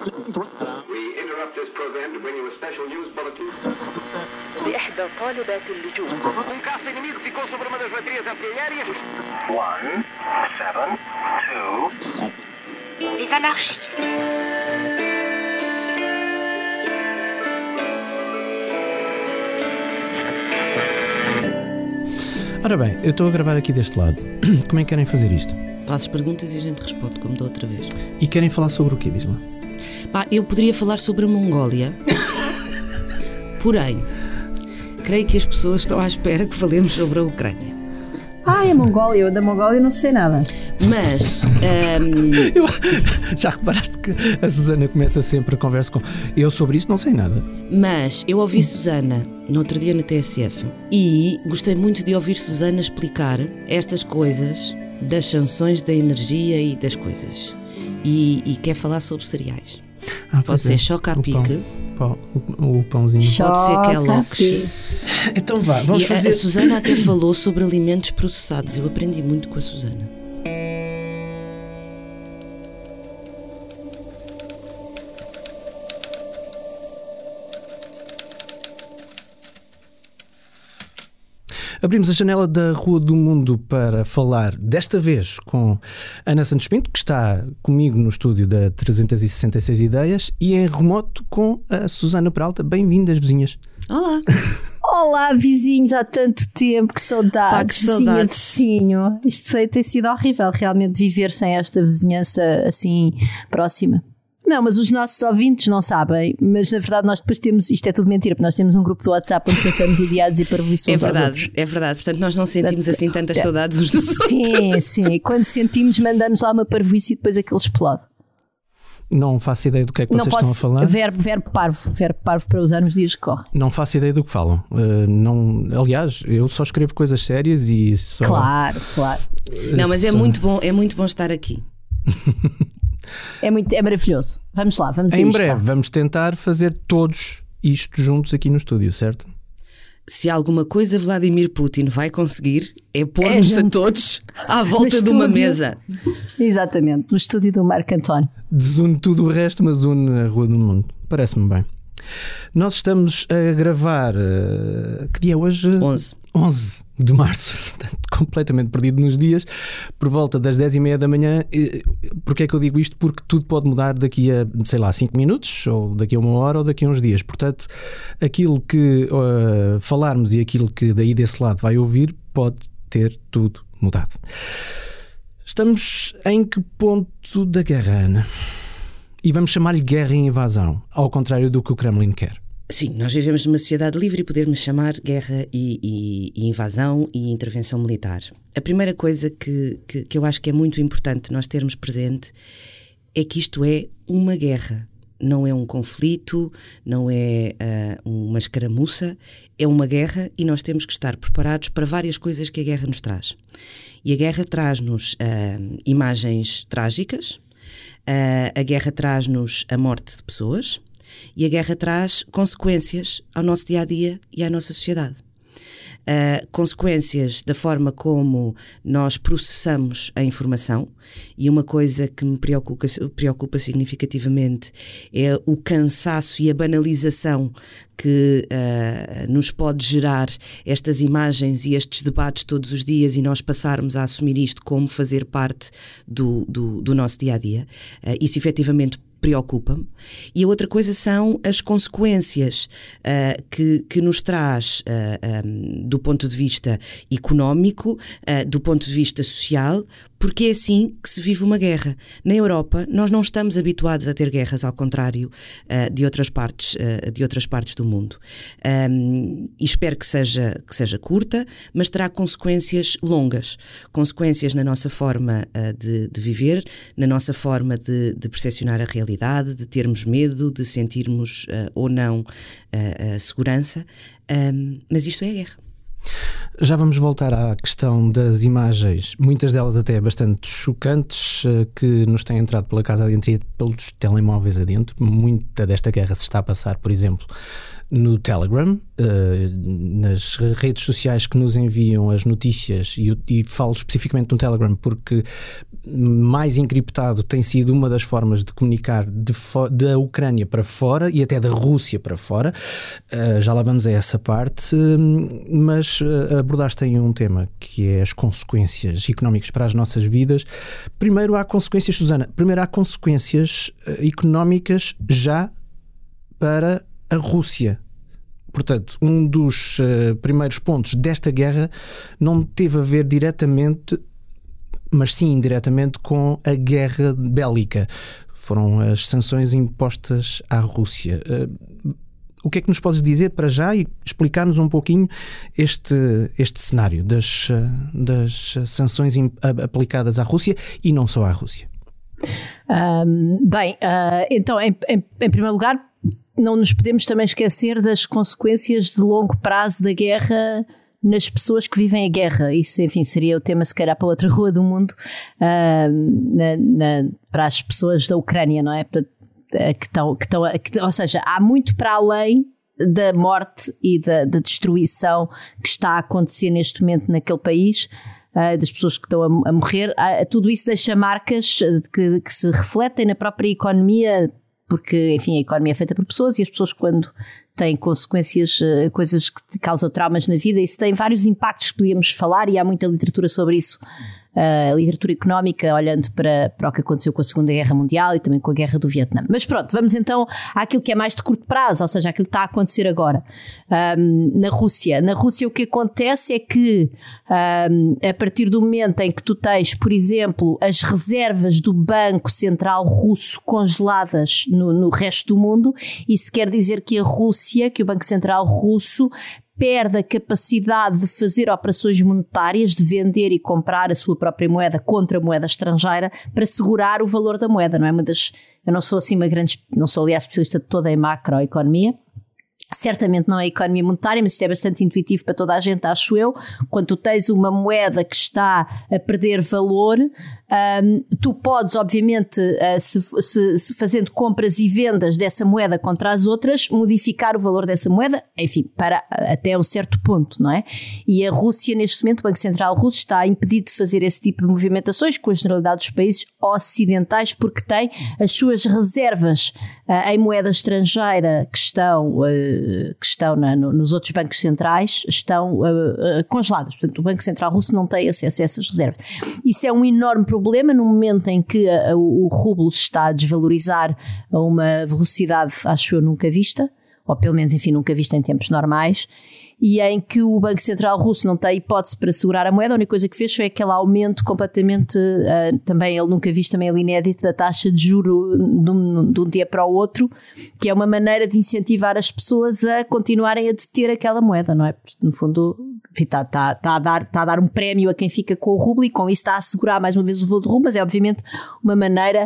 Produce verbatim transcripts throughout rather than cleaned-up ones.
interrupt this program to bring you a special news bulletin. لإحدى طالبات اللجوء. Um caça inimigo ficou sobre uma das baterias artilhérias. One, seven, two. Les anarchistes. Ora bem, eu estou a gravar aqui deste lado. Como é que querem fazer isto? Fazes perguntas e a gente responde, como da outra vez. E querem falar sobre o quê, diz lá? Pá, eu poderia falar sobre a Mongólia. Porém, creio que as pessoas estão à espera que falemos sobre a Ucrânia. Ah, é a Mongólia. Eu da Mongólia não sei nada. Mas... Um... Eu, já reparaste que a Susana começa sempre a conversa com... Eu sobre isso não sei nada. Mas eu ouvi Susana no outro dia na T S F e gostei muito de ouvir Susana explicar estas coisas das sanções da energia e das coisas. E, e quer falar sobre cereais. Ah, pode ser é. choca-a-pique. Pão, o, o pãozinho. Pode ser Kellogg's. Então vá, vamos e fazer... A, a Susana até falou sobre alimentos processados. Eu aprendi muito com a Susana. Abrimos a janela da Rua do Mundo para falar, desta vez, com Ana Santos Pinto, que está comigo no estúdio da trezentos e sessenta e seis Ideias, e em remoto com a Susana Peralta. Bem-vindas, vizinhas. Olá. Olá, vizinhos, há tanto tempo, que saudades. Pá, que saudades. Vizinho, isto tem sido horrível, realmente, viver sem esta vizinhança assim próxima. Não, mas os nossos ouvintes não sabem, mas na verdade nós depois temos, isto é tudo mentira, porque nós temos um grupo do WhatsApp onde pensamos odiados e parvoíços uns aos outros. É verdade, portanto nós não sentimos assim tantas saudades uns dos outros. Sim, sim, e quando sentimos mandamos lá uma parvoíce e depois aquilo explode. Não faço ideia do que é que não vocês posso, estão a falar. Verbo, verbo parvo, verbo parvo para usar nos dias que correm. Não faço ideia do que falam. Uh, não, aliás, eu só escrevo coisas sérias e só... Claro, claro. Não, mas é muito bom, é muito bom estar aqui. É, muito, é maravilhoso. Vamos lá, vamos a Em isto, breve tá? vamos tentar fazer todos isto juntos aqui no estúdio, certo? Se alguma coisa Vladimir Putin vai conseguir é pôr-nos É, a todos à volta no de uma estúdio. mesa. Exatamente, no estúdio do Marco António. Desune tudo o resto, mas une a Rua do Mundo. Parece-me bem. Nós estamos a gravar... Uh, que dia é hoje? onze. onze de março, portanto, completamente perdido nos dias, por volta das dez e meia da manhã. Porquê é que eu digo isto? Porque tudo pode mudar daqui a, sei lá, cinco minutos, ou daqui a uma hora, ou daqui a uns dias. Portanto, aquilo que uh, falarmos e aquilo que daí desse lado vai ouvir pode ter tudo mudado. Estamos em que ponto da guerra, Ana? E vamos chamar-lhe guerra e invasão, ao contrário do que o Kremlin quer. Sim, nós vivemos numa sociedade livre e podemos chamar guerra e, e, e invasão e intervenção militar. A primeira coisa que, que, que eu acho que é muito importante nós termos presente é que isto é uma guerra. Não é um conflito, não é uh, uma escaramuça, é uma guerra e nós temos que estar preparados para várias coisas que a guerra nos traz. E a guerra traz-nos uh, imagens trágicas, uh, a guerra traz-nos a morte de pessoas, e a guerra traz consequências ao nosso dia-a-dia e à nossa sociedade. Uh, consequências da forma como nós processamos a informação, e uma coisa que me preocupa, preocupa significativamente é o cansaço e a banalização que uh, nos pode gerar estas imagens e estes debates todos os dias, e nós passarmos a assumir isto como fazer parte do, do, do nosso dia-a-dia. Uh, isso efetivamente preocupa-me. E a outra coisa são as consequências uh, que, que nos traz uh, um, do ponto de vista económico, uh, do ponto de vista social, porque é assim que se vive uma guerra. Na Europa, nós não estamos habituados a ter guerras, ao contrário uh, de, outras partes, uh, de outras partes do mundo. Um, e espero que seja, que seja curta, mas terá consequências longas. Consequências na nossa forma uh, de, de viver, na nossa forma de, de percepcionar a realidade, de termos medo, de sentirmos uh, ou não uh, a segurança. Um, mas isto é a guerra. Já vamos voltar à questão das imagens, muitas delas até bastante chocantes, que nos têm entrado pela casa adentro e pelos telemóveis adentro. Muita desta guerra se está a passar, por exemplo, no Telegram, nas redes sociais que nos enviam as notícias, e, e falo especificamente no Telegram porque mais encriptado tem sido uma das formas de comunicar de fo- da Ucrânia para fora e até da Rússia para fora. Já lá vamos a essa parte, mas abordaste aí um tema que é as consequências económicas para as nossas vidas. Primeiro há consequências, Susana, primeiro há consequências económicas já para a Rússia. Portanto, um dos uh, primeiros pontos desta guerra não teve a ver diretamente, mas sim indiretamente, com a guerra bélica. Foram as sanções impostas à Rússia. Uh, o que é que nos podes dizer para já e explicar-nos um pouquinho este, este cenário das, uh, das sanções imp- aplicadas à Rússia e não só à Rússia? Um, bem, uh, então, em, em, em primeiro lugar, não nos podemos também esquecer das consequências de longo prazo da guerra nas pessoas que vivem a guerra. Isso, enfim, seria o tema se calhar para outra rua do mundo, uh, na, na, para as pessoas da Ucrânia, não é? Portanto, que estão, que estão, que, ou seja, há muito para além da morte e da, da destruição que está a acontecer neste momento naquele país. Uh, das pessoas que estão a, a morrer, uh, tudo isso deixa marcas que, que se refletem na própria economia, porque, enfim, a economia é feita por pessoas e as pessoas, quando têm consequências, uh, coisas que causam traumas na vida, isso tem vários impactos que podíamos falar e há muita literatura sobre isso. Uh, a literatura económica, olhando para, para o que aconteceu com a Segunda Guerra Mundial e também com a Guerra do Vietnã. Mas pronto, vamos então àquilo que é mais de curto prazo, ou seja, àquilo que está a acontecer agora um, na Rússia. Na Rússia o que acontece é que um, a partir do momento em que tu tens, por exemplo, as reservas do Banco Central Russo congeladas no, no resto do mundo, isso quer dizer que a Rússia, que o Banco Central Russo perde a capacidade de fazer operações monetárias, de vender e comprar a sua própria moeda contra moeda estrangeira para segurar o valor da moeda, não é? Uma das, eu não sou assim uma grande, não sou aliás especialista de toda em macroeconomia, certamente não é economia monetária, mas isto é bastante intuitivo para toda a gente, acho eu. Quando tu tens uma moeda que está a perder valor, um, tu podes, obviamente, uh, se, se, se fazendo compras e vendas dessa moeda contra as outras, modificar o valor dessa moeda, enfim, para até um certo ponto, não é? E a Rússia, neste momento, o Banco Central Russo está impedido de fazer esse tipo de movimentações com a generalidade dos países ocidentais, porque tem as suas reservas uh, em moeda estrangeira que estão... Uh, que estão na, no, nos outros bancos centrais estão uh, uh, congeladas. Portanto, o Banco Central Russo não tem acesso a essas reservas. Isso é um enorme problema no momento em que uh, o, o rublo se está a desvalorizar a uma velocidade, acho eu, nunca vista, ou pelo menos, enfim, nunca vista em tempos normais, e em que o Banco Central Russo não tem hipótese para segurar a moeda. A única coisa que fez foi aquele aumento completamente, uh, também ele nunca visto, também ele inédito, da taxa de juro de um, de um dia para o outro, que é uma maneira de incentivar as pessoas a continuarem a deter aquela moeda, não é? Porque, no fundo, está, está, está, a dar, está a dar um prémio a quem fica com o rublo e com isso está a assegurar mais uma vez o voo do rublo, mas é obviamente uma maneira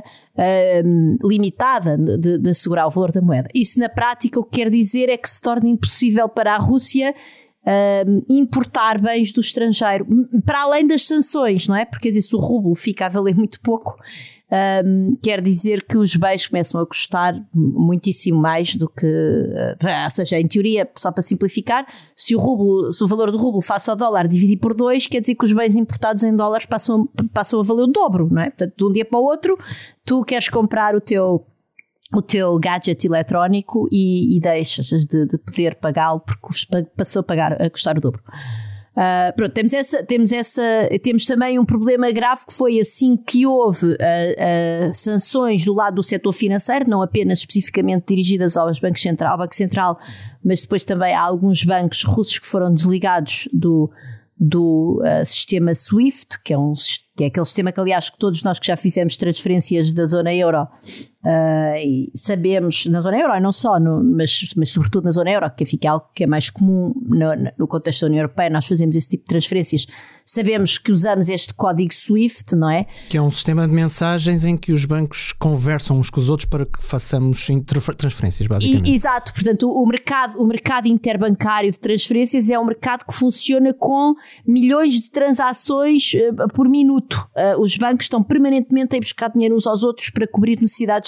uh, limitada de, de assegurar o valor da moeda. Isso na prática o que quer dizer é que se torna impossível para a Rússia Uh, importar bens do estrangeiro, para além das sanções, não é? Porque se o rublo fica a valer muito pouco, uh, quer dizer que os bens começam a custar muitíssimo mais do que, uh, ou seja, em teoria, só para simplificar, se o, rublo, se o valor do rublo face ao dólar dividir por dois, quer dizer que os bens importados em dólares passam, passam a valer o dobro, não é? Portanto, de um dia para o outro, tu queres comprar o teu o teu gadget eletrónico e, e deixas de, de poder pagá-lo porque passou a, pagar, a custar o dobro. Uh, pronto, temos, essa, temos, essa, temos também um problema grave que foi assim que houve uh, uh, sanções do lado do setor financeiro, não apenas especificamente dirigidas aos bancos central, ao Banco Central, mas depois também há alguns bancos russos que foram desligados do, do uh, sistema SWIFT, que é um que é aquele sistema que, aliás, que todos nós que já fizemos transferências da zona euro uh, e sabemos, na zona euro e não só, no, mas, mas sobretudo na zona euro, que fica algo que é mais comum no, no contexto da União Europeia, nós fazemos esse tipo de transferências, sabemos que usamos este código SWIFT, não é? Que é um sistema de mensagens em que os bancos conversam uns com os outros para que façamos transferências, basicamente. E, exato, portanto o mercado, o mercado interbancário de transferências é um mercado que funciona com milhões de transações uh, por minuto. Uh, os bancos estão permanentemente a buscar dinheiro uns aos outros para cobrir necessidades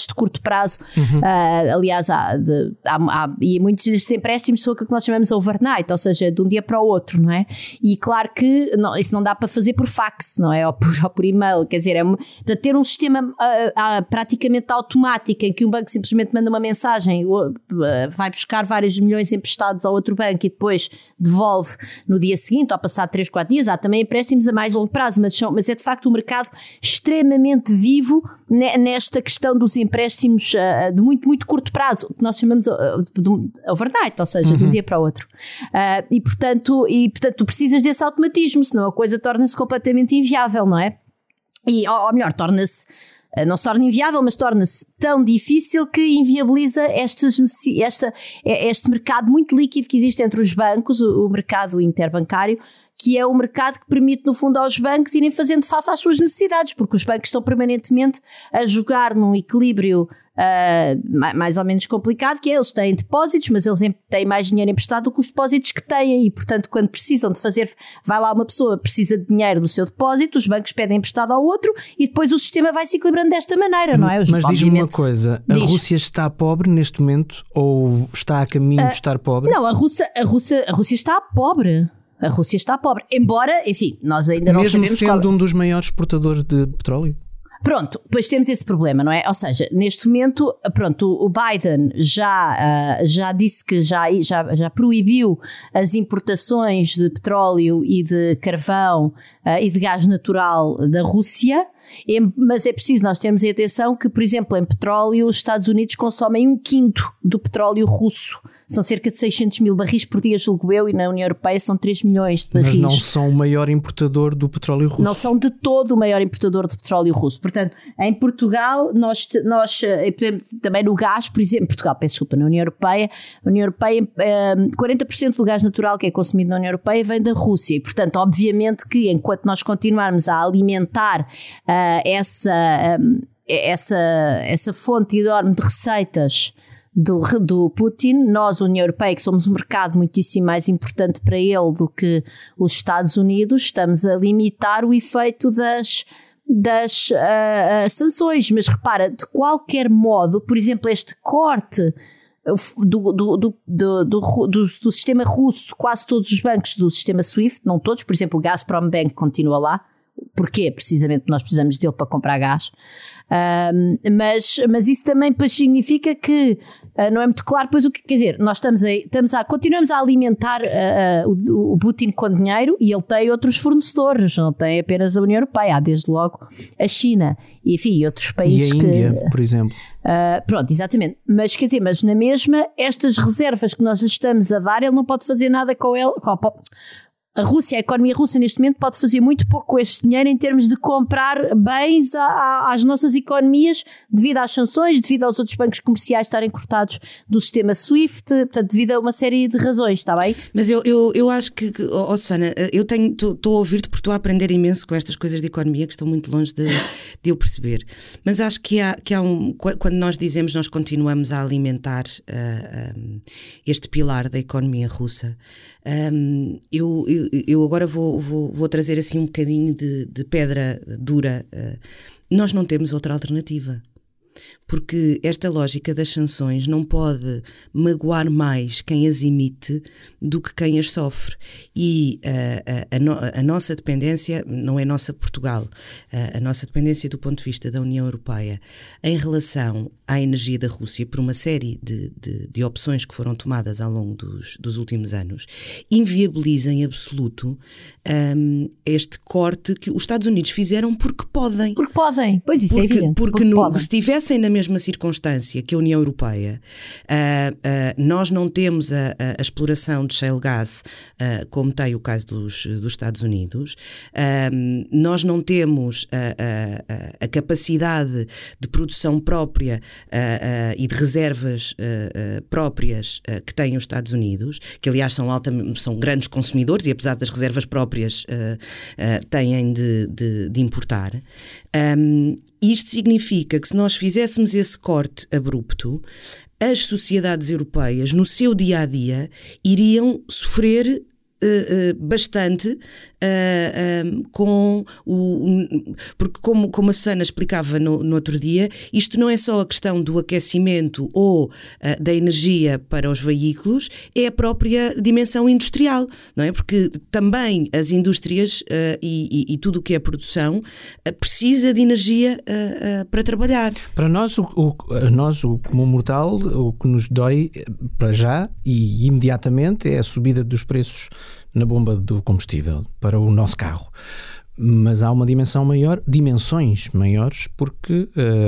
de curto prazo. Uhum. Uh, aliás, há, de, há, há, e muitos destes empréstimos são o que nós chamamos overnight, ou seja, de um dia para o outro, não é? E claro que não, isso não dá para fazer por fax, não é? Ou por, ou por e-mail, quer dizer, é uma, para ter um sistema uh, uh, praticamente automático em que um banco simplesmente manda uma mensagem, uh, vai buscar vários milhões emprestados ao outro banco e depois devolve no dia seguinte, ou passado três, quatro dias. Há também empréstimos a mais longo prazo, mas, são, mas é de facto um mercado extremamente vivo nesta questão dos empréstimos uh, de muito, muito curto prazo, que nós chamamos uh, de overnight, ou seja, uhum. de um dia para o outro. Uh, e, portanto, e, portanto, tu precisas desse automatismo, senão a coisa torna-se completamente inviável, não é? E, ou, ou melhor, torna-se, uh, não se torna inviável, mas torna-se tão difícil que inviabiliza estas, esta, este mercado muito líquido que existe entre os bancos, o, o mercado interbancário, que é o mercado que permite, no fundo, aos bancos irem fazendo face às suas necessidades, porque os bancos estão permanentemente a jogar num equilíbrio uh, mais ou menos complicado, que é, eles têm depósitos, mas eles têm mais dinheiro emprestado do que os depósitos que têm, e, portanto, quando precisam de fazer, vai lá uma pessoa, precisa de dinheiro do seu depósito, os bancos pedem emprestado ao outro, e depois o sistema vai se equilibrando desta maneira, não é? Os, mas diz-me uma coisa, a diz, Rússia está pobre neste momento, ou está a caminho uh, de estar pobre? Não, a Rússia, a Rússia, a Rússia está pobre. A Rússia está pobre, embora, enfim, nós ainda não Mesmo sabemos... Mesmo sendo qual... um dos maiores exportadores de petróleo? Pronto, pois temos esse problema, não é? Ou seja, neste momento, pronto, o Biden já, uh, já disse que já, já, já proibiu as importações de petróleo e de carvão uh, e de gás natural da Rússia, mas é preciso nós termos em atenção que, por exemplo, em petróleo os Estados Unidos consomem um quinto do petróleo russo. São cerca de seiscentos mil barris por dia, julgo eu, e na União Europeia são três milhões de barris. Mas não são o maior importador do petróleo russo. Não são de todo o maior importador de petróleo russo. Portanto, em Portugal, nós, nós também no gás, por exemplo, Portugal, peço desculpa, na União Europeia, a União Europeia, quarenta por cento do gás natural que é consumido na União Europeia vem da Rússia, e portanto, obviamente que enquanto nós continuarmos a alimentar uh, essa, um, essa, essa fonte enorme de receitas Do, do Putin, nós, União Europeia, que somos um mercado muitíssimo mais importante para ele do que os Estados Unidos, estamos a limitar o efeito das, das uh, uh, sanções. Mas repara, de qualquer modo, por exemplo, este corte do, do, do, do, do, do, do sistema russo, quase todos os bancos do sistema SWIFT, não todos, por exemplo, o Gazprom Bank continua lá. Porquê? Precisamente porque nós precisamos dele para comprar gás. Um, mas, mas isso também pois, significa que uh, não é muito claro, pois o que quer dizer, nós estamos a, estamos a, continuamos a alimentar uh, uh, o, o Putin com dinheiro, e ele tem outros fornecedores, não tem apenas a União Europeia, há desde logo a China e, enfim, outros países. E a que, Índia, por exemplo. Uh, pronto, exatamente, mas quer dizer, mas na mesma, estas reservas que nós lhe estamos a dar, ele não pode fazer nada com ele. Com, A Rússia, a economia russa neste momento pode fazer muito pouco com este dinheiro em termos de comprar bens a, a, às nossas economias devido às sanções, devido aos outros bancos comerciais estarem cortados do sistema SWIFT, portanto devido a uma série de razões, está bem? Mas eu, eu, eu acho que, oh, Susana, eu estou a ouvir-te porque estou a aprender imenso com estas coisas de economia que estão muito longe de, de eu perceber, mas acho que há, que há um, quando nós dizemos nós continuamos a alimentar uh, um, este pilar da economia russa, um, eu, eu Eu agora vou, vou, vou trazer assim um bocadinho de, de pedra dura. Nós não temos outra alternativa, porque esta lógica das sanções não pode magoar mais quem as emite do que quem as sofre. E uh, a, a, no, a nossa dependência, não é nossa Portugal, uh, a nossa dependência do ponto de vista da União Europeia em relação à energia da Rússia, por uma série de, de, de opções que foram tomadas ao longo dos, dos últimos anos, inviabiliza em absoluto um, este corte que os Estados Unidos fizeram porque podem. Porque podem, pois isso porque, é evidente. Porque, porque no, se estivessem na mesma circunstância que a União Europeia, uh, uh, nós não temos a, a, a exploração de shale gas, uh, como tem o caso dos, dos Estados Unidos, uh, nós não temos a, a, a capacidade de produção própria uh, uh, e de reservas uh, uh, próprias uh, que têm os Estados Unidos, que aliás são, alta, são grandes consumidores e apesar das reservas próprias uh, uh, têm de, de, de importar. Um, isto significa que se nós fizéssemos esse corte abrupto, as sociedades europeias no seu dia-a-dia iriam sofrer uh, uh, bastante uh, uh, com o... Porque como, como a Susana explicava no, no outro dia, isto não é só a questão do aquecimento ou uh, da energia para os veículos, é a própria dimensão industrial, não é? Porque também as indústrias uh, e, e, e tudo o que é produção uh, precisa de energia uh, uh, para trabalhar. Para nós, o, o, nós, o comum mortal, o que nos dói para já e imediatamente é a subida dos preços na bomba do combustível para o nosso carro. Mas há uma dimensão maior, dimensões maiores, porque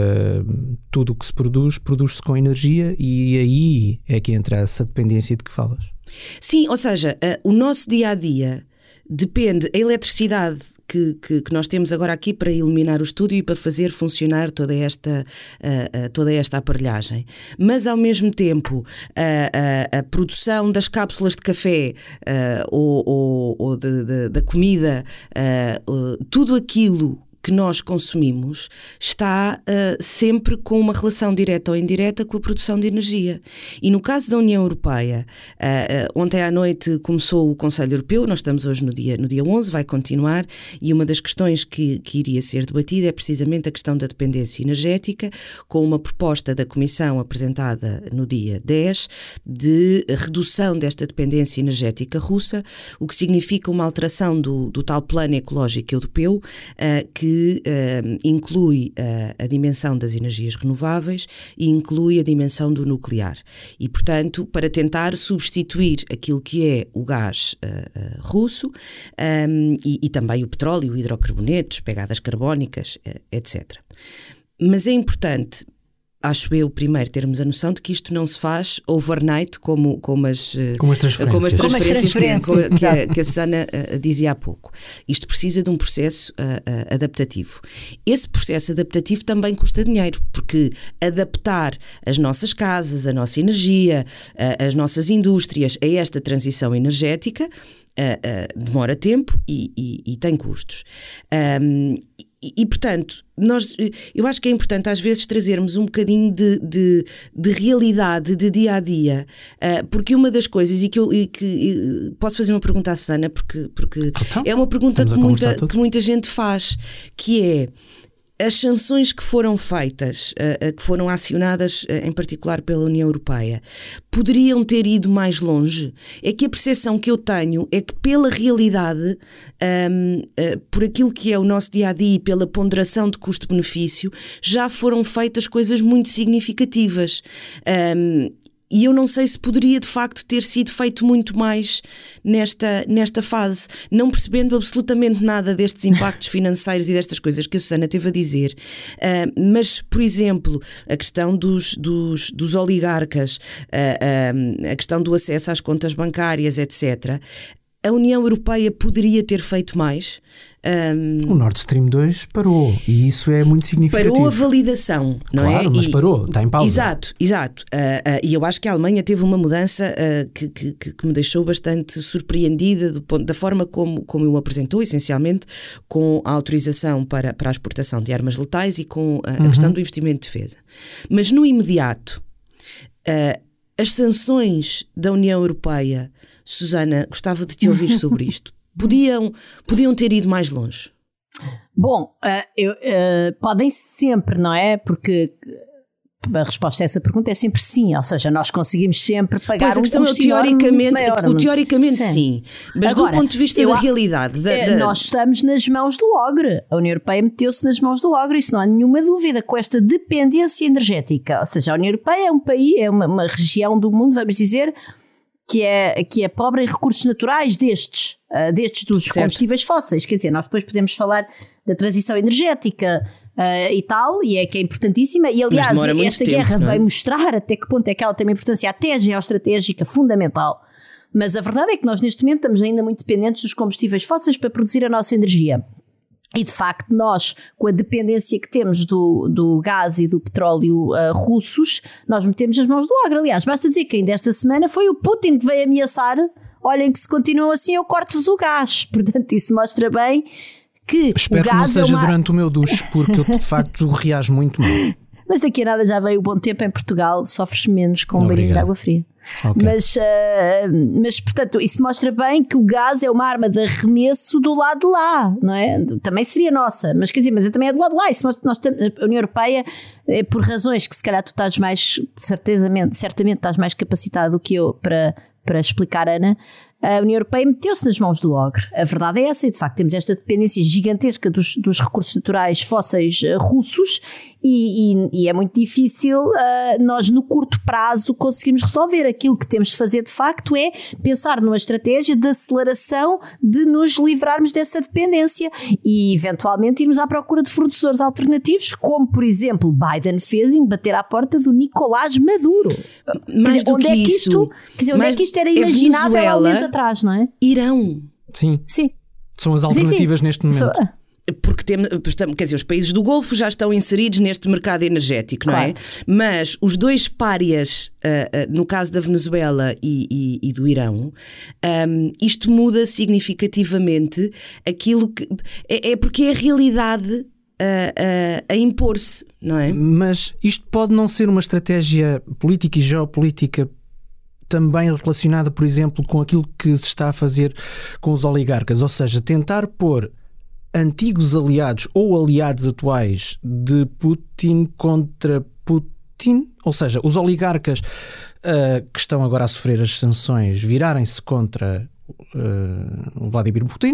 uh, tudo o que se produz, produz-se com energia e aí é que entra essa dependência de que falas. Sim, ou seja, uh, o nosso dia-a-dia depende, a eletricidade que, que, que nós temos agora aqui para iluminar o estúdio e para fazer funcionar toda esta, uh, uh, toda esta aparelhagem. Mas, ao mesmo tempo, uh, uh, a produção das cápsulas de café uh, ou, ou, ou de, de, da comida, uh, uh, tudo aquilo que nós consumimos está uh, sempre com uma relação direta ou indireta com a produção de energia. E no caso da União Europeia, uh, uh, ontem à noite começou o Conselho Europeu, nós estamos hoje no dia, no dia onze, vai continuar, e uma das questões que, que iria ser debatida é precisamente a questão da dependência energética, com uma proposta da Comissão apresentada no dia dez, de redução desta dependência energética russa, o que significa uma alteração do, do tal plano ecológico europeu, uh, que que uh, inclui uh, a dimensão das energias renováveis e inclui a dimensão do nuclear. E, portanto, para tentar substituir aquilo que é o gás uh, uh, russo um, e, e também o petróleo, hidrocarbonetos, pegadas carbónicas, uh, etcétera. Mas é importante, acho eu, primeiro, termos a noção de que isto não se faz overnight, como, como, as, como as transferências, como as transferências, como as transferências que, que, a, que a Susana uh, dizia há pouco. Isto precisa de um processo uh, uh, adaptativo. Esse processo adaptativo também custa dinheiro, porque adaptar as nossas casas, a nossa energia, uh, as nossas indústrias a esta transição energética uh, uh, demora tempo e, e, e tem custos. Um, E, e, portanto, nós, eu acho que é importante às vezes trazermos um bocadinho de, de, de realidade, de dia-a-dia, uh, porque uma das coisas, e que eu e que, e, posso fazer uma pergunta à Susana, porque, porque então, é uma pergunta que muita, que muita gente faz, que é: as sanções que foram feitas, uh, que foram acionadas uh, em particular pela União Europeia, poderiam ter ido mais longe? É que a percepção que eu tenho é que, pela realidade, um, uh, por aquilo que é o nosso dia-a-dia e pela ponderação de custo-benefício, já foram feitas coisas muito significativas. Um, E eu não sei se poderia de facto ter sido feito muito mais nesta, nesta fase, não percebendo absolutamente nada destes impactos financeiros e destas coisas que a Susana teve a dizer. Uh, mas, por exemplo, a questão dos, dos, dos oligarcas, uh, uh, a questão do acesso às contas bancárias, etcétera. A União Europeia poderia ter feito mais. Um, o Nord Stream dois parou e isso é muito significativo. Parou a validação, não claro, é? Claro, mas e, parou, está em pausa. Exato, exato. Uh, uh, e eu acho que a Alemanha teve uma mudança uh, que, que, que me deixou bastante surpreendida do ponto, da forma como, como o apresentou, essencialmente com a autorização para, para a exportação de armas letais e com uh, a uhum. questão do investimento de defesa. Mas no imediato, uh, as sanções da União Europeia, Susana, gostava de te ouvir sobre isto. Podiam, podiam ter ido mais longe? Bom, uh, eu, uh, podem sempre, não é? Porque a resposta a essa pergunta é sempre sim, ou seja, nós conseguimos sempre pagar pois a questão um é, teoricamente, maior, o teoricamente sim, sim. mas Agora, do ponto de vista da realidade... Da, é, da... Nós estamos nas mãos do ogre, a União Europeia meteu-se nas mãos do ogre, isso não há nenhuma dúvida, com esta dependência energética, ou seja, a União Europeia é um país, é uma, uma região do mundo, vamos dizer... Que é, que é pobre em recursos naturais destes, uh, destes dos certo. combustíveis fósseis. Quer dizer, nós depois podemos falar da transição energética uh, e tal, e é que é importantíssima. E aliás, esta tempo, guerra é? vai mostrar até que ponto é que ela tem uma importância até geoestratégica fundamental. Mas a verdade é que nós neste momento estamos ainda muito dependentes dos combustíveis fósseis para produzir a nossa energia. E de facto nós, com a dependência que temos do, do gás e do petróleo uh, russos, nós metemos as mãos do ogre. Aliás, basta dizer que ainda esta semana foi o Putin que veio ameaçar: olhem que se continuam assim eu corto-vos o gás. Portanto, isso mostra bem que espero o gás que não seja é uma... durante o meu duche, porque eu de facto reajo muito mal. Mas daqui a nada já veio o bom tempo em Portugal, sofres menos com um banho de água fria. Okay. Mas, uh, mas, portanto, isso mostra bem que o gás é uma arma de arremesso do lado de lá, não é? Também seria nossa, mas quer dizer, mas também é do lado de lá. Isso mostra, nós, a União Europeia, é por razões que se calhar tu estás mais, certezamente, certamente estás mais capacitado do que eu para, para explicar, Ana. A União Europeia meteu-se nas mãos do ogre. A verdade é essa, e de facto temos esta dependência gigantesca dos, dos recursos naturais fósseis uh, russos e, e, e é muito difícil uh, nós no curto prazo conseguirmos resolver. Aquilo que temos de fazer de facto é pensar numa estratégia de aceleração de nos livrarmos dessa dependência e eventualmente irmos à procura de fornecedores alternativos, como por exemplo Biden fez em bater à porta do Nicolás Maduro. Mais do onde que é que isso, isto, quer dizer, onde é que isto era imaginável há um mês atrás, não é? Irão. Sim. Sim. São as alternativas sim, sim. neste momento. So... Porque temos, quer dizer, os países do Golfo já estão inseridos neste mercado energético, não claro. é? Mas os dois párias, uh, uh, no caso da Venezuela e, e, e do Irão, um, isto muda significativamente aquilo que... É, é porque é a realidade a, a, a impor-se, não é? Mas isto pode não ser uma estratégia política e geopolítica também relacionada, por exemplo, com aquilo que se está a fazer com os oligarcas, ou seja, tentar pôr antigos aliados ou aliados atuais de Putin contra Putin, ou seja, os oligarcas uh, que estão agora a sofrer as sanções virarem-se contra uh, Vladimir Putin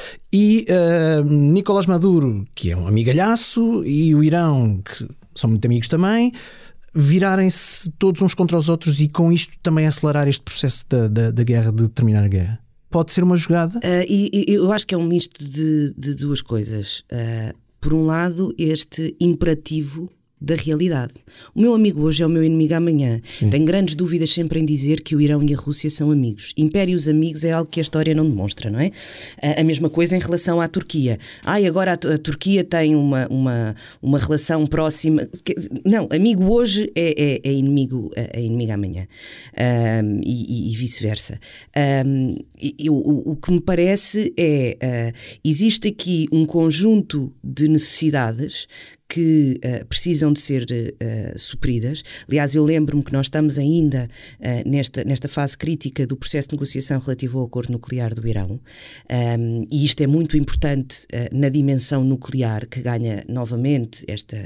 e uh, Nicolás Maduro, que é um amigalhaço, e o Irão, que são muito amigos também, virarem-se todos uns contra os outros e com isto também acelerar este processo da, da, da guerra, de terminar a guerra. Pode ser uma jogada? Uh, e, e eu acho que é um misto de, de duas coisas. Uh, por um lado, este imperativo da realidade. O meu amigo hoje é o meu inimigo amanhã. Sim. Tenho grandes dúvidas sempre em dizer que o Irão e a Rússia são amigos. Impérios amigos é algo que a história não demonstra, não é? A mesma coisa em relação à Turquia. Ai, agora a, a Turquia tem uma, uma, uma relação próxima. Não, amigo hoje é, é, é, inimigo, é inimigo amanhã. Um, e, e vice-versa. Um, e, o, o que me parece é uh, existe aqui um conjunto de necessidades que uh, precisam de ser uh, supridas. Aliás, eu lembro-me que nós estamos ainda uh, nesta, nesta fase crítica do processo de negociação relativo ao acordo nuclear do Irão, um, e isto é muito importante uh, na dimensão nuclear, que ganha novamente esta,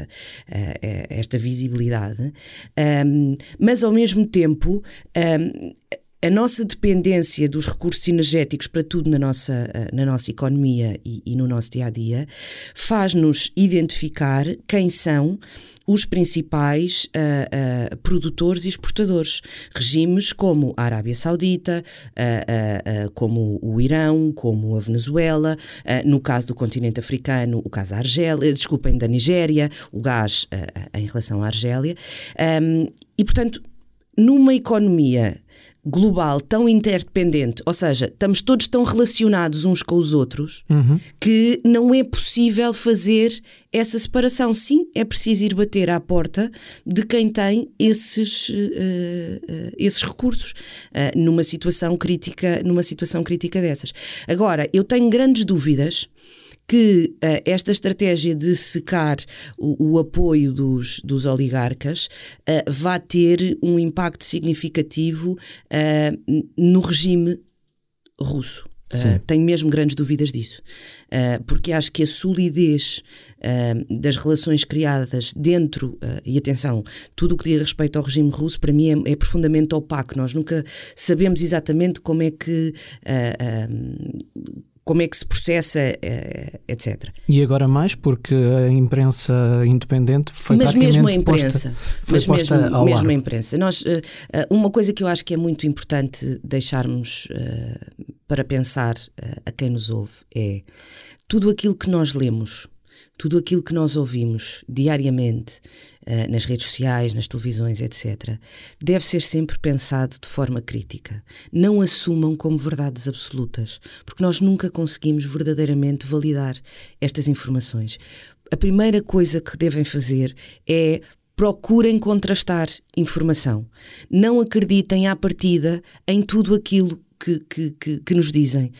uh, esta visibilidade, um, mas ao mesmo tempo um, a nossa dependência dos recursos energéticos para tudo na nossa, na nossa economia e, e no nosso dia-a-dia faz-nos identificar quem são os principais uh, uh, produtores e exportadores. Regimes como a Arábia Saudita, uh, uh, uh, como o Irão, como a Venezuela, uh, no caso do continente africano, o caso da Argélia, desculpem, da Nigéria, o gás uh, uh, em relação à Argélia. Um, e, portanto, numa economia global tão interdependente, ou seja, estamos todos tão relacionados uns com os outros, uhum. que não é possível fazer essa separação. Sim, é preciso ir bater à porta de quem tem esses, uh, uh, esses recursos uh, numa situação crítica, numa situação crítica dessas. Agora, eu tenho grandes dúvidas que uh, esta estratégia de secar o, o apoio dos, dos oligarcas uh, vá ter um impacto significativo uh, no regime russo. Uh, tenho mesmo grandes dúvidas disso, uh, porque acho que a solidez uh, das relações criadas dentro, uh, e atenção, tudo o que diz respeito ao regime russo para mim é, é profundamente opaco. Nós nunca sabemos exatamente como é que uh, uh, como é que se processa, etcétera. E agora mais, porque a imprensa independente foi mas praticamente mesmo a imprensa, posta, foi mas posta mesmo, ao mesmo ar. a imprensa. Nós, uma coisa que eu acho que é muito importante deixarmos para pensar a quem nos ouve é tudo aquilo que nós lemos, tudo aquilo que nós ouvimos diariamente uh, nas redes sociais, nas televisões, etcétera, deve ser sempre pensado de forma crítica. Não assumam como verdades absolutas, porque nós nunca conseguimos verdadeiramente validar estas informações. A primeira coisa que devem fazer é procurem contrastar informação. Não acreditem à partida em tudo aquilo que, que, que, que nos dizem.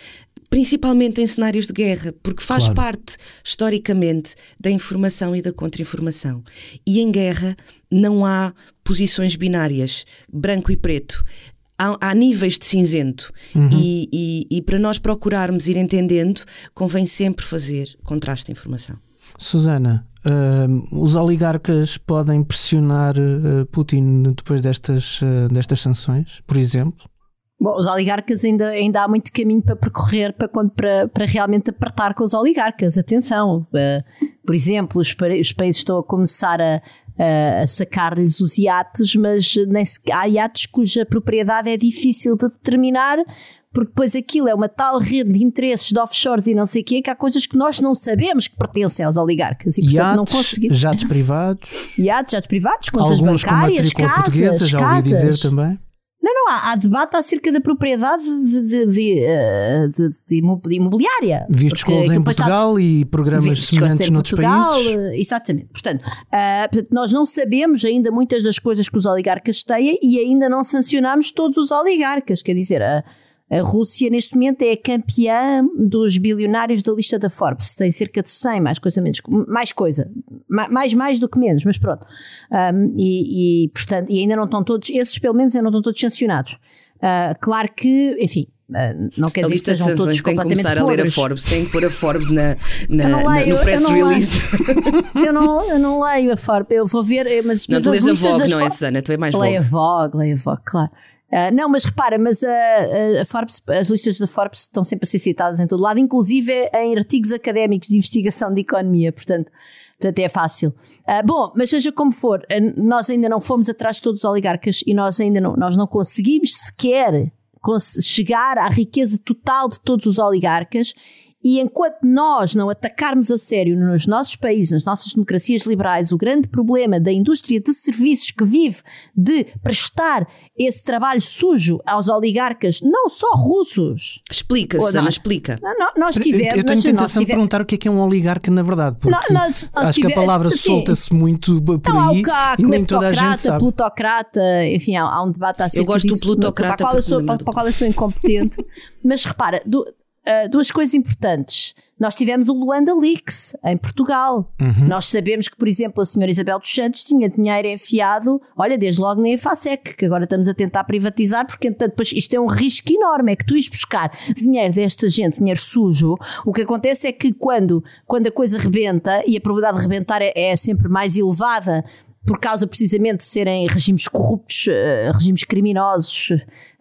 principalmente em cenários de guerra, porque faz Claro. parte, historicamente, da informação e da contra-informação. E em guerra não há posições binárias, branco e preto. Há, há níveis de cinzento. Uhum. E, e, e para nós procurarmos ir entendendo, convém sempre fazer contraste de informação. Susana, uh, os oligarcas podem pressionar uh, Putin depois destas, uh, destas sanções, por exemplo? Bom, os oligarcas ainda, ainda há muito caminho para percorrer para, para, para realmente apertar com os oligarcas. Atenção, uh, por exemplo, os, os países estão a começar a, a, a sacar-lhes os iates, mas nem se, há iates cuja propriedade é difícil de determinar, porque depois aquilo é uma tal rede de interesses de offshores e não sei o quê, que há coisas que nós não sabemos que pertencem aos oligarcas. E, portanto, Iates, não conseguimos. jatos privados, Iates, jatos privados, contas alguns com bancárias, matrícula casas, portuguesa, já ouvi casas. dizer também. Não, não, há, há debate acerca da propriedade de, de, de, uh, de, de imo- de imobiliária. Vistos Porque gols em aquilo depois está- Portugal e programas Vistos semelhantes em noutros Portugal, países. uh, Exatamente. Portanto, uh, portanto, nós não sabemos ainda muitas das coisas que os oligarcas têm e ainda não sancionamos todos os oligarcas. Quer dizer, a, a Rússia neste momento é a campeã dos bilionários da lista da Forbes. Tem cerca de cem, mais coisa menos. Mais coisa. Mais, mais do que menos, mas pronto. Um, e, e, portanto, e ainda não estão todos, esses pelo menos ainda não estão todos sancionados. Uh, claro que, enfim, uh, não quer A dizer lista que de sejam todos sanções tem que completamente começar a ler a podres. Forbes, tem que pôr a Forbes na, na, Eu não na- leio, no press eu não release. Mas eu não, eu não leio a Forbes, eu vou ver, mas, Não, mas tu as lês a listas Vogue, das não é, Forbes- Susana? Tu é mais Leio a Vogue. Vogue, leio a Vogue, claro. Uh, não, mas repara, mas a, a, a Forbes, as listas da Forbes estão sempre a ser citadas em todo lado, inclusive em artigos académicos de investigação de economia, portanto, portanto é fácil. Uh, bom, mas seja como for, uh, nós ainda não fomos atrás de todos os oligarcas e nós ainda não, nós não conseguimos sequer cons- chegar à riqueza total de todos os oligarcas. E enquanto nós não atacarmos a sério nos nossos países, nas nossas democracias liberais, o grande problema da indústria de serviços que vive de prestar esse trabalho sujo aos oligarcas, não só russos. Explica, Ou Susana, não. explica. Não, não, nós Eu- tivemos... eu tenho nós- tentação nós de tivemos- perguntar o que é que é um oligarca na verdade, porque Não, nós- nós acho que a tive- palavra sim. solta-se muito por Não, há aí o que há e nem toda a gente cleptocrata, sabe. plutocrata, enfim, há, há um debate acerca Eu gosto do disso, plutocrata para o qual eu porque sou, me para, lembra do para o qual eu sou incompetente. Mas repara, du- uh, duas coisas importantes. Nós tivemos o Luanda Leaks em Portugal. Uhum. Nós sabemos que, por exemplo, a senhora Isabel dos Santos tinha dinheiro enfiado, olha, desde logo na EFASEC, que agora estamos a tentar privatizar, porque entanto, depois, isto é um risco enorme, é que tu ires buscar dinheiro desta gente, dinheiro sujo, o que acontece é que quando, quando a coisa rebenta, e a probabilidade de rebentar é, é sempre mais elevada, por causa precisamente de serem regimes corruptos, uh, regimes criminosos, uh,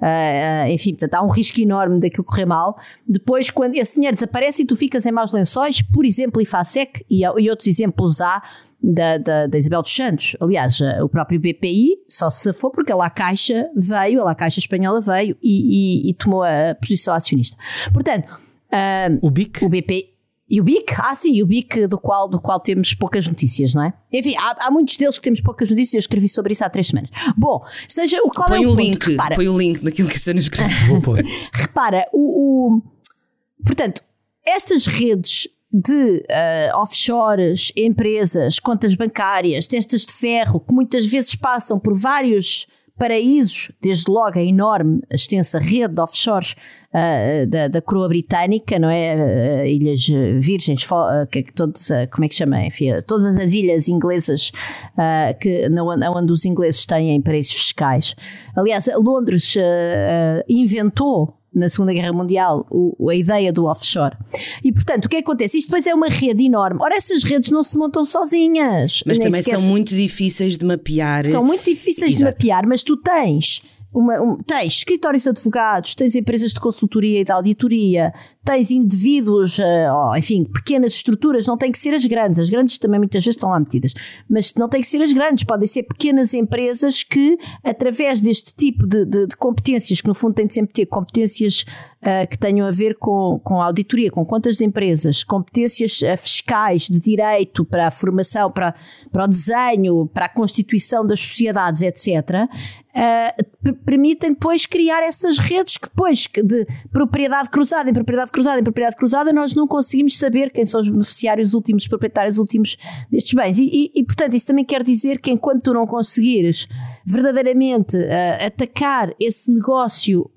uh, enfim, portanto há um risco enorme daquilo correr mal. Depois, quando esse dinheiro desaparece e tu ficas em maus lençóis, por exemplo, IFASEC, e, e outros exemplos há da, da, da Isabel dos Santos. Aliás, uh, o próprio B P I só se for porque a La Caixa veio, a La Caixa espanhola veio e, e, e tomou a posição acionista. Portanto, uh, O B I C? o B P I e o B I C, ah sim, o B I C do qual, do qual temos poucas notícias, não é? Enfim, há, há muitos deles que temos poucas notícias, eu escrevi sobre isso há três semanas. Bom, seja o qual Põe é o o ponto, link, repara, põe o link naquilo que a Susana escreveu. Vou pôr. repara o, o- portanto, estas redes de uh, offshores, empresas, contas bancárias, testas de ferro, que muitas vezes passam por vários paraísos, desde logo a enorme, a extensa rede de offshores uh, da, da coroa britânica, não é? Uh, Ilhas Virgens, fo- uh, que, que todos, uh, como é que chama? Enfim, todas as ilhas inglesas uh, que, não, onde os ingleses têm paraísos fiscais. Aliás, Londres uh, uh, inventou na Segunda Guerra Mundial o, a ideia do offshore. E, portanto, o que é que acontece? Isto depois é uma rede enorme. Ora, essas redes não se montam sozinhas. Mas Nem também sequer são se- muito difíceis de mapear. são muito difíceis de Exato. mapear, mas tu tens, uma, um- tens escritórios de advogados, tens empresas de consultoria e de auditoria, tens indivíduos, eh, oh, enfim, pequenas estruturas, não têm que ser as grandes, as grandes também muitas vezes estão lá metidas, mas não têm que ser as grandes, podem ser pequenas empresas que, através deste tipo de, de, de competências, que no fundo têm de sempre ter competências Uh, que tenham a ver com, com a auditoria, com contas de empresas, competências uh, fiscais, de direito, para a formação, para, para o desenho, para a constituição das sociedades, etcétera, uh, per- permitem depois criar essas redes que depois, que de propriedade cruzada em propriedade cruzada em propriedade cruzada, nós não conseguimos saber quem são os beneficiários últimos, os proprietários últimos destes bens. E, e, e portanto, isso também quer dizer que enquanto tu não conseguires verdadeiramente uh, atacar esse negócio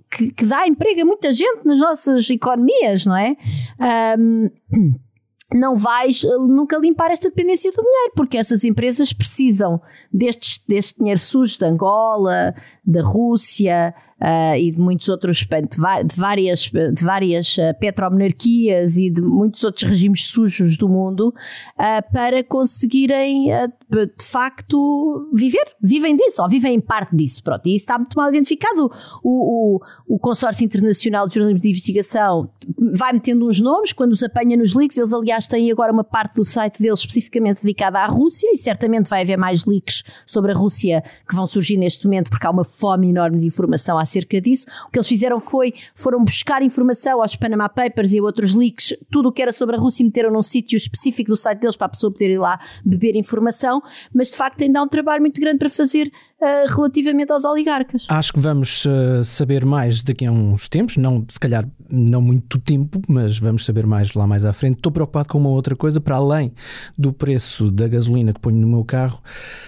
que, que dá emprego a muita gente nas nossas economias, não é? Um, não vais nunca limpar esta dependência do dinheiro, porque essas empresas precisam deste, deste dinheiro sujo de Angola, da Rússia uh, e de muitos outros, de várias, de várias uh, petromonarquias e de muitos outros regimes sujos do mundo uh, para conseguirem uh, de facto viver, vivem disso, ou vivem em parte disso, pronto, e isso está muito mal identificado. O, o, o Consórcio Internacional de Jornalismo de Investigação vai metendo uns nomes, quando os apanha nos leaks, eles aliás têm agora uma parte do site deles especificamente dedicada à Rússia, e certamente vai haver mais leaks sobre a Rússia que vão surgir neste momento, porque há uma fome enorme de informação acerca disso. O que eles fizeram foi, foram buscar informação aos Panama Papers e a outros leaks, tudo o que era sobre a Rússia, meteram num sítio específico do site deles para a pessoa poder ir lá beber informação, mas de facto ainda há um trabalho muito grande para fazer uh, relativamente aos oligarcas. Acho que vamos uh, saber mais daqui a uns tempos, não, se calhar não muito tempo, mas vamos saber mais lá mais à frente. Estou preocupado com uma outra coisa, para além do preço da gasolina que ponho no meu carro.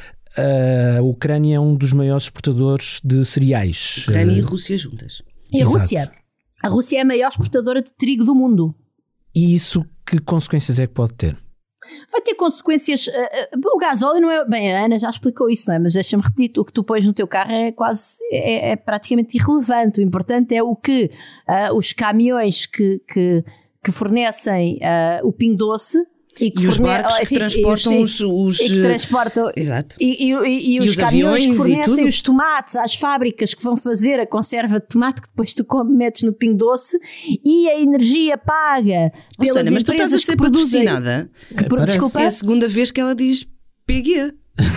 A Ucrânia é um dos maiores exportadores de cereais. Ucrânia e Rússia juntas. E a Rússia? A Rússia é a maior exportadora de trigo do mundo. E isso que consequências é que pode ter? Vai ter consequências. Uh, o gasóleo não é. Bem, a Ana já explicou isso, não é? Mas deixa-me repetir: o que tu pões no teu carro é quase. É, é praticamente irrelevante. O importante é o que uh, os caminhões que, que, que fornecem uh, o Pingo Doce. E, que e os forne... barcos que enfim, transportam e os, os... E que transportam... Exato. E, e, e, e os, os caminhões que fornecem e os tomates às fábricas que vão fazer a conserva de tomate que depois tu metes no Pingo Doce, e a energia paga oh, pelas Sana, mas empresas tu estás a ser que produzem... patrocinada. Que, por, desculpa? É a segunda vez que ela diz P G.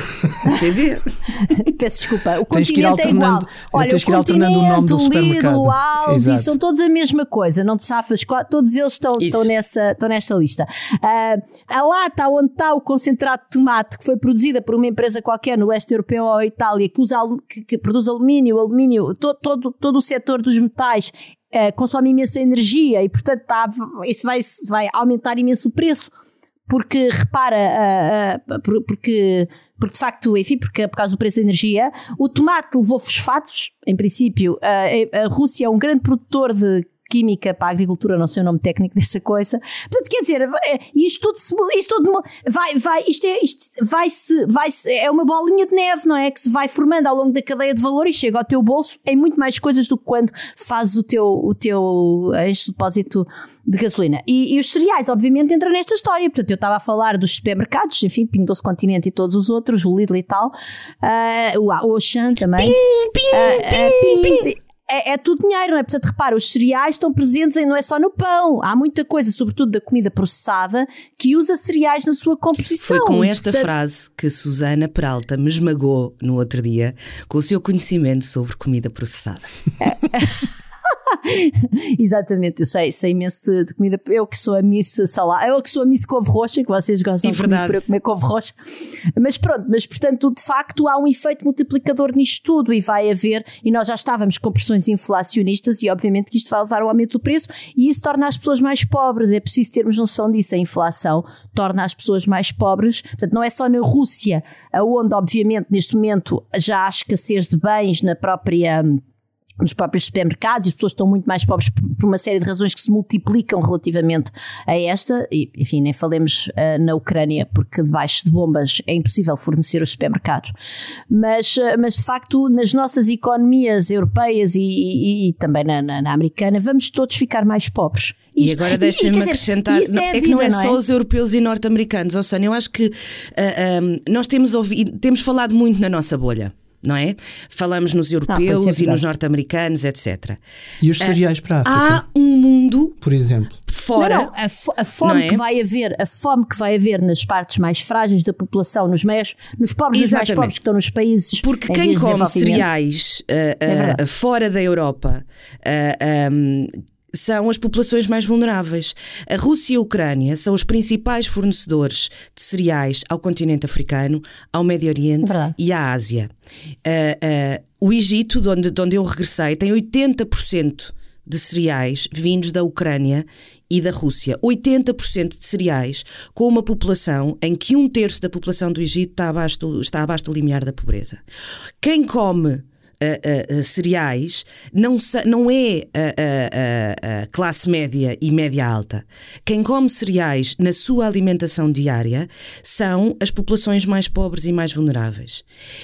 P D. Peço desculpa. O tens continente é igual. Olha, tens o que ir alternando o nome do supermercado. O Aldi, Exato. são todos a mesma coisa, não te safas, todos eles estão, estão, nessa, estão nesta lista. Uh, a lata onde está o concentrado de tomate que foi produzida por uma empresa qualquer no leste europeu ou Itália que, usa, que, que produz alumínio, alumínio, todo, todo, todo o setor dos metais uh, consome imensa energia e portanto tá, isso vai, vai aumentar imenso o preço. Porque repara, uh, uh, porque, porque de facto, enfim, porque por causa do preço da energia, o tomate levou fosfatos, em princípio, uh, a Rússia é um grande produtor de química para a agricultura, não sei o nome técnico dessa coisa. Portanto, quer dizer, isto tudo, isto tudo vai, vai, isto é, isto vai -se, vai -se, é uma bolinha de neve, não é? Que se vai formando ao longo da cadeia de valor e chega ao teu bolso em muito mais coisas do que quando fazes o teu, o teu este depósito de gasolina. E, e os cereais, obviamente, entram nesta história. Portanto, eu estava a falar dos supermercados, enfim, Pingo Doce Continente e todos os outros, o Lidl e tal, uh, o Auchan também. Pim, pim, uh, uh, pim, pim. É, é tudo dinheiro, não é? Portanto, repara, os cereais estão presentes em, não é só no pão. Há muita coisa, sobretudo da comida processada, que usa cereais na sua composição. Foi com esta Portanto... frase que a Susana Peralta me esmagou no outro dia, com o seu conhecimento sobre comida processada. É. Exatamente, eu sei, sei imenso de, de comida. Eu que sou a Miss Salada, eu que sou a Miss Couve Roxa, que vocês gostam de comer para eu comer couve roxa. Mas pronto, mas portanto, de facto, há um efeito multiplicador nisto tudo e vai haver, e nós já estávamos com pressões inflacionistas e obviamente que isto vai levar ao aumento do preço e isso torna as pessoas mais pobres. É preciso termos noção disso. A inflação torna as pessoas mais pobres. Portanto, não é só na Rússia, onde obviamente neste momento já há escassez de bens na própria... nos próprios supermercados, as pessoas estão muito mais pobres por uma série de razões que se multiplicam relativamente a esta, e enfim, nem falemos uh, na Ucrânia, porque debaixo de bombas é impossível fornecer os supermercados, mas, uh, mas de facto nas nossas economias europeias e, e, e também na, na, na americana vamos todos ficar mais pobres. Isto, e agora deixem-me acrescentar, dizer, não, é, é vida, que não é não só é? os europeus e norte-americanos, ou seja, eu acho que uh, um, nós temos, ouvido, temos falado muito na nossa bolha. Não é? Falamos nos europeus ah, é e nos norte-americanos, etcétera. E os cereais uh, para a África? Há um mundo, por exemplo, fora. Não, não, a, fo a fome é? que vai haver, a fome que vai haver nas partes mais frágeis da população, nos meios, nos pobres e mais pobres que estão nos países. Porque quem come cereais uh, uh, é fora da Europa uh, um, são as populações mais vulneráveis. A Rússia e a Ucrânia são os principais fornecedores de cereais ao continente africano, ao Médio Oriente é e à Ásia. Uh, uh, o Egito, de onde, de onde eu regressei, tem oitenta por cento de cereais vindos da Ucrânia e da Rússia. oitenta por cento de cereais, com uma população em que um terço da população do Egito está abaixo do, está abaixo do limiar da pobreza. Quem come uh, uh, cereais não, não é a, a, a, a classe média e média alta. Quem come cereais na sua alimentação diária são as populações mais pobres e mais vulneráveis.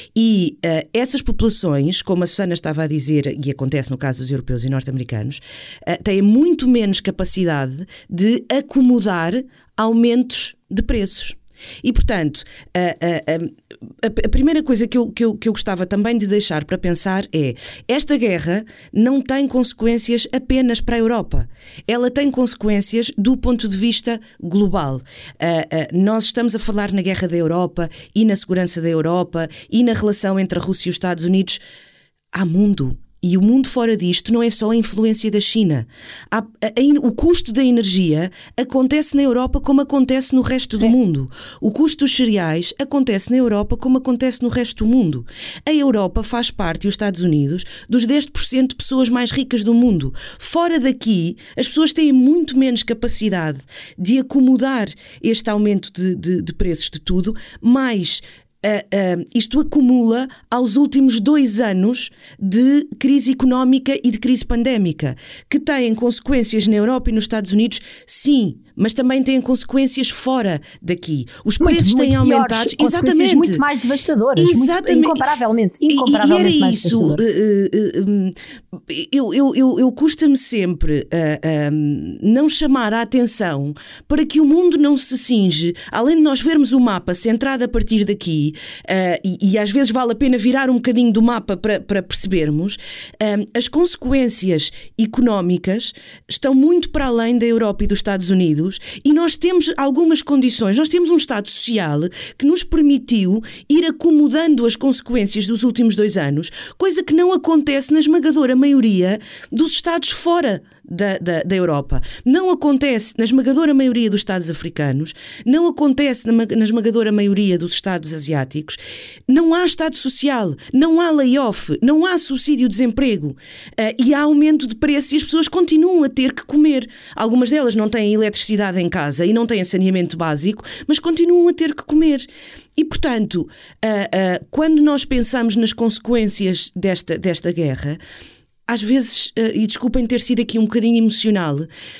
E uh, essas populações, como a Susana estava a dizer, e acontece no caso dos europeus e norte-americanos, uh, têm muito menos capacidade de acomodar aumentos de preços. E, portanto, a, a, a, a primeira coisa que eu, que, eu, que eu gostava também de deixar para pensar é: esta guerra não tem consequências apenas para a Europa, ela tem consequências do ponto de vista global. Uh, uh, nós estamos a falar na guerra da Europa e na segurança da Europa e na relação entre a Rússia e os Estados Unidos. Há mundo. E o mundo fora disto não é só a influência da China. Há, a, a, o custo da energia acontece na Europa como acontece no resto do Sim. mundo. O custo dos cereais acontece na Europa como acontece no resto do mundo. A Europa faz parte, e os Estados Unidos, dos dez por cento de pessoas mais ricas do mundo. Fora daqui, as pessoas têm muito menos capacidade de acomodar este aumento de, de, de preços de tudo, mais... Uh, uh, isto acumula aos últimos dois anos de crise económica e de crise pandémica, que têm consequências na Europa e nos Estados Unidos, sim, mas também têm consequências fora daqui. Os muito, preços muito têm aumentado. Exatamente. Muito mais devastadoras. Exatamente. Muito, incomparavelmente, incomparavelmente e, e era mais isso. Uh, uh, uh, eu, eu, eu, eu custa-me sempre uh, uh, não chamar a atenção para que o mundo não se cinge, além de nós vermos o mapa centrado a partir daqui, uh, e, e às vezes vale a pena virar um bocadinho do mapa para, para percebermos, uh, as consequências económicas estão muito para além da Europa e dos Estados Unidos. E nós temos algumas condições, nós temos um Estado social que nos permitiu ir acomodando as consequências dos últimos dois anos, coisa que não acontece na esmagadora maioria dos Estados fora Da, da, da Europa. Não acontece na esmagadora maioria dos Estados africanos, não acontece na, na esmagadora maioria dos Estados asiáticos. Não há Estado social, não há layoff, não há subsídio-desemprego, uh, e há aumento de preço e as pessoas continuam a ter que comer. Algumas delas não têm eletricidade em casa e não têm saneamento básico, mas continuam a ter que comer. E, portanto, uh, uh, quando nós pensamos nas consequências desta, desta guerra, às vezes, e desculpem ter sido aqui um bocadinho emocional,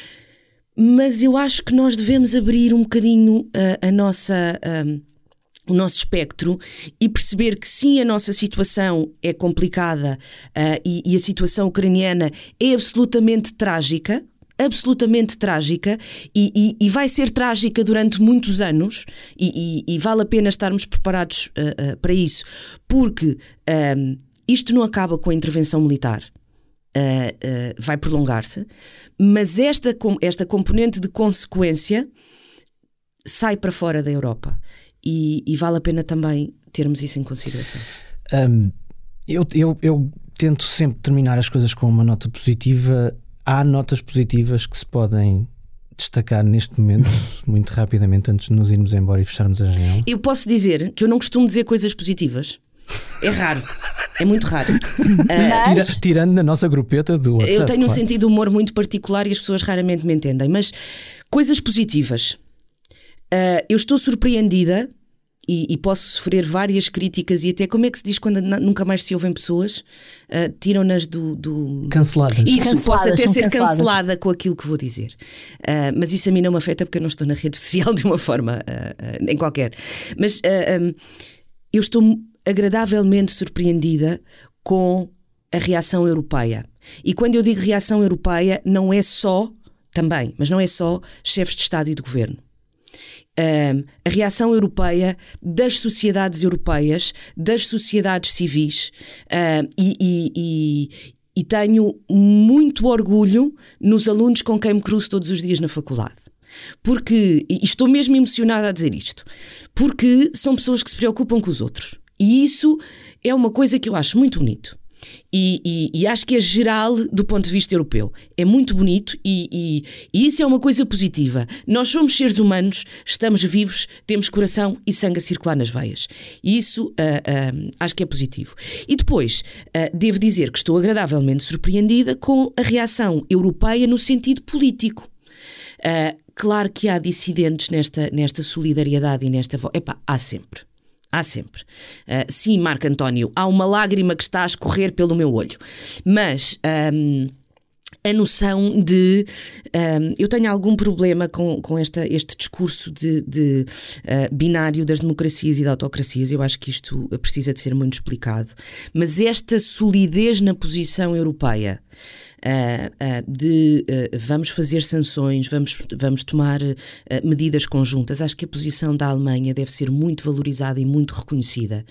mas eu acho que nós devemos abrir um bocadinho a, a nossa, um, o nosso espectro e perceber que sim, a nossa situação é complicada, uh, e, e a situação ucraniana é absolutamente trágica, absolutamente trágica e, e, e vai ser trágica durante muitos anos e, e, e vale a pena estarmos preparados uh, uh, para isso, porque um, isto não acaba com a intervenção militar. Uh, uh, vai prolongar-se, mas esta, esta componente de consequência sai para fora da Europa e, e vale a pena também termos isso em consideração. Um, eu, eu, eu tento sempre terminar as coisas com uma nota positiva. Há notas positivas que se podem destacar neste momento, muito rapidamente, antes de nos irmos embora e fecharmos a reunião. Eu posso dizer que eu não costumo dizer coisas positivas. É raro, é muito raro. Uh, Tira, tirando na nossa grupeta do WhatsApp. Eu tenho claro. um sentido de humor muito particular e as pessoas raramente me entendem, mas coisas positivas. Uh, eu estou surpreendida e, e posso sofrer várias críticas e até, como é que se diz quando nunca mais se ouvem pessoas? Uh, tiram-nas do, do... Canceladas. Isso, canceladas, posso até ser canceladas. cancelada com aquilo que vou dizer. Uh, mas isso a mim não me afeta porque eu não estou na rede social de uma forma, uh, uh, em qualquer. Mas uh, um, eu estou agradavelmente surpreendida com a reação europeia. E quando eu digo reação europeia, não é só, também, mas não é só chefes de Estado e de Governo. Uh, a reação europeia das sociedades europeias, das sociedades civis, uh, e, e, e, e tenho muito orgulho nos alunos com quem me cruzo todos os dias na faculdade. Porque, e estou mesmo emocionada a dizer isto, porque são pessoas que se preocupam com os outros. E isso é uma coisa que eu acho muito bonito. E, e, e acho que é geral do ponto de vista europeu. É muito bonito e, e, e isso é uma coisa positiva. Nós somos seres humanos, estamos vivos, temos coração e sangue a circular nas veias. E isso uh, uh, acho que é positivo. E depois, uh, devo dizer que estou agradavelmente surpreendida com a reação europeia no sentido político. Uh, claro que há dissidentes nesta, nesta solidariedade e nesta... Epá, há sempre. Há sempre. Uh, sim, Marco António, há uma lágrima que está a escorrer pelo meu olho. Mas um, a noção de... Um, eu tenho algum problema com, com esta, este discurso de, de uh, binário das democracias e das autocracias. Eu acho que isto precisa de ser muito explicado. Mas esta solidez na posição europeia... Uh, uh, de uh, vamos fazer sanções, vamos, vamos tomar uh, medidas conjuntas. Acho que a posição da Alemanha deve ser muito valorizada e muito reconhecida.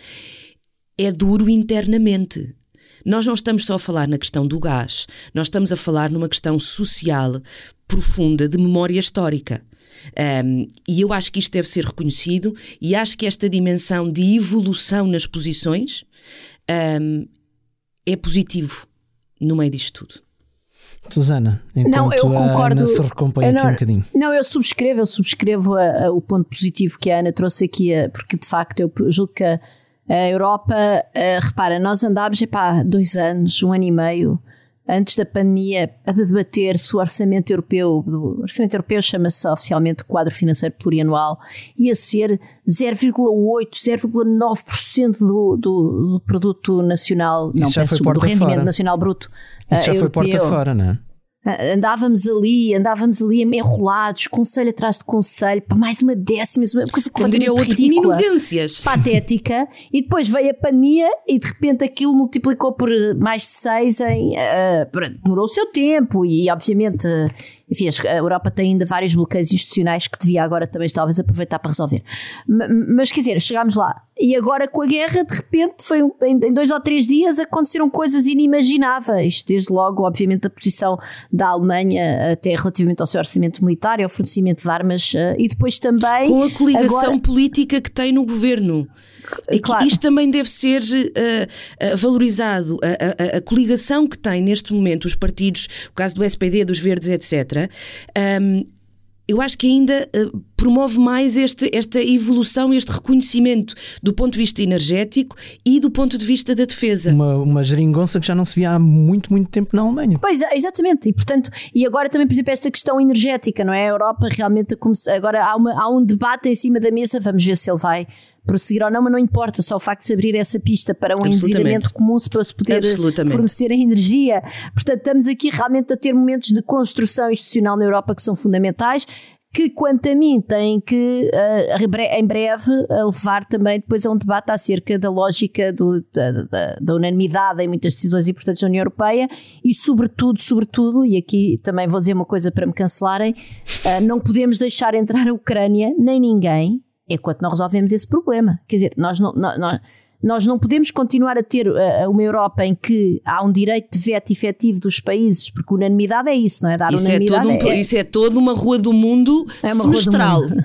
É duro internamente. Nós não estamos só a falar na questão do gás, nós estamos a falar numa questão social profunda de memória histórica. Um, e eu acho que isto deve ser reconhecido e acho que esta dimensão de evolução nas posições um, é positivo no meio disto tudo. Susana, enquanto não, eu concordo, a Ana se recompõe eu aqui não, um bocadinho. Não, eu subscrevo, eu subscrevo a, a, o ponto positivo que a Ana trouxe aqui, a, porque de facto eu julgo que a, a Europa, a, repara, nós andámos epá, dois anos, um ano e meio, antes da pandemia, a debater se o orçamento europeu, o orçamento europeu chama-se oficialmente Quadro Financeiro Plurianual, ia ser zero vírgula oito, zero vírgula nove por cento do, do, do produto nacional, Isso não, já peço, foi porta do rendimento fora. nacional bruto. Isso já uh, foi europeu. porta fora, não é? Andávamos ali, andávamos ali enrolados, conselho atrás de conselho, para mais uma décima, uma coisa completamente ridícula, minudências, patética, e depois veio a pandemia e de repente aquilo multiplicou por mais de seis em, uh, demorou o seu tempo e obviamente, enfim, a Europa tem ainda vários bloqueios institucionais que devia agora também talvez aproveitar para resolver, mas quer dizer, chegámos lá e agora com a guerra de repente foi em dois ou três dias aconteceram coisas inimagináveis, desde logo obviamente a posição da Alemanha até relativamente ao seu orçamento militar e ao fornecimento de armas uh, e depois também com a coligação agora... política que tem no governo. É que claro. Isto também deve ser uh, uh, valorizado. A, a, a coligação que tem neste momento os partidos, o caso do S P D, dos Verdes, etcétera, um, eu acho que ainda uh, promove mais este, esta evolução, este reconhecimento do ponto de vista energético e do ponto de vista da defesa. Uma, uma geringonça que já não se via há muito, muito tempo na Alemanha. Pois, exatamente, e portanto, e agora também, por exemplo, esta questão energética, não é? A Europa realmente, agora há, uma, há um debate em cima da mesa, vamos ver se ele vai prosseguir ou não, mas não importa, só o facto de se abrir essa pista para um endividamento comum para se poder fornecer a energia. Portanto, estamos aqui realmente a ter momentos de construção institucional na Europa que são fundamentais, que quanto a mim têm que uh, em breve levar também depois a um debate acerca da lógica do, da, da, da unanimidade em muitas decisões importantes da União Europeia e sobretudo, sobretudo, e aqui também vou dizer uma coisa para me cancelarem, uh, não podemos deixar entrar a Ucrânia nem ninguém enquanto não resolvemos esse problema. Quer dizer, nós não, nós, nós não podemos continuar a ter uh, uma Europa em que há um direito de veto efetivo dos países, porque unanimidade é isso, não é? Dar isso, unanimidade é todo um, é, isso é toda uma rua do mundo é uma semestral. Rua do mundo.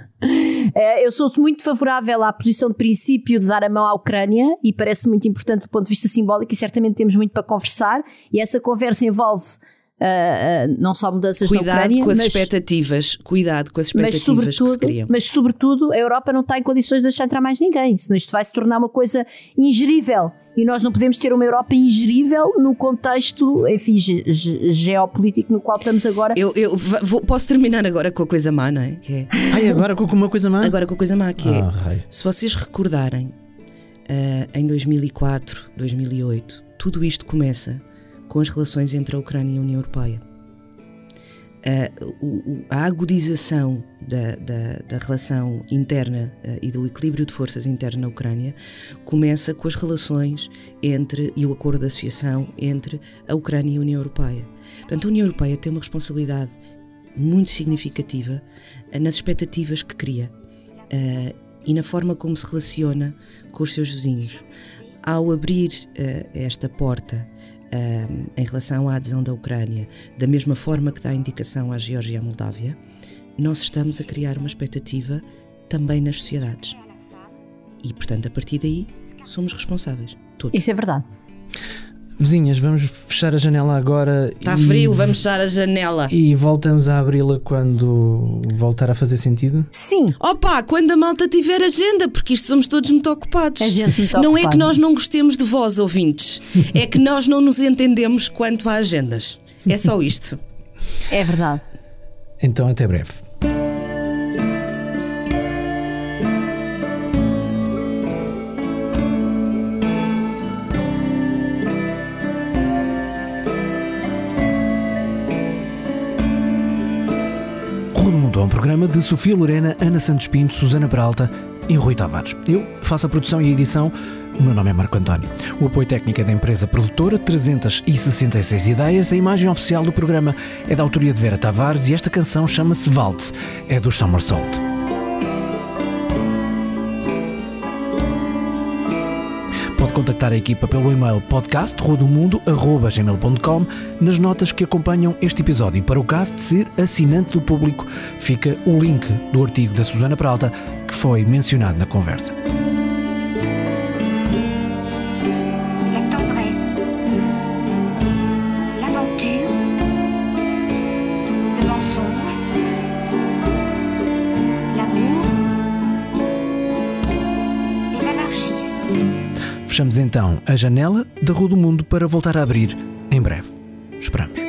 Eu sou muito favorável à posição de princípio de dar a mão à Ucrânia e parece muito importante do ponto de vista simbólico e certamente temos muito para conversar e essa conversa envolve Uh, uh, não só mudanças cuidado na Ucrânia, com as mas, expectativas cuidado com as expectativas mas que se criam mas sobretudo a Europa não está em condições de deixar entrar mais ninguém, senão isto vai se tornar uma coisa ingerível e nós não podemos ter uma Europa ingerível no contexto, enfim, ge- ge- geopolítico no qual estamos agora. Eu, eu vou, posso terminar agora com a coisa má, não é? Que é... Ai, agora com uma coisa má? Agora com a coisa má, que ah, é raio. Se vocês recordarem uh, em dois mil e quatro, dois mil e oito tudo isto começa com as relações entre a Ucrânia e a União Europeia. Uh, o, o, a agudização da, da, da relação interna uh, e do equilíbrio de forças interno na Ucrânia começa com as relações entre e o acordo de associação entre a Ucrânia e a União Europeia. Portanto, a União Europeia tem uma responsabilidade muito significativa uh, nas expectativas que cria uh, e na forma como se relaciona com os seus vizinhos. Ao abrir uh, esta porta Um, em relação à adesão da Ucrânia, da mesma forma que dá indicação à Geórgia e à Moldávia, nós estamos a criar uma expectativa também nas sociedades. E, portanto, a partir daí, somos responsáveis. Todos. Isso é verdade. Vizinhas, vamos fechar a janela agora. Está e... frio, vamos fechar a janela. E voltamos a abri-la quando voltar a fazer sentido? Sim. Opa, quando a malta tiver agenda, porque isto somos todos muito ocupados. A gente muito não ocupada. é que nós não gostemos de vós, ouvintes. É que nós não nos entendemos quanto a agendas. É só isto. É verdade. Então, até breve. programa de Sofia Lorena, Ana Santos Pinto, Susana Peralta e Rui Tavares. Eu faço a produção e a edição. O meu nome é Marco António. O apoio técnico é da empresa produtora trezentos e sessenta e seis Ideias. A imagem oficial do programa é da autoria de Vera Tavares e esta canção chama-se Waltz. É dos Somersault. Pode contactar a equipa pelo e-mail podcast rodomundo arroba gmail ponto com. Nas notas que acompanham este episódio. E para o caso de ser assinante do Público, fica o link do artigo da Susana Peralta que foi mencionado na conversa. Fechamos então a janela da Rua do Mundo para voltar a abrir em breve. Esperamos.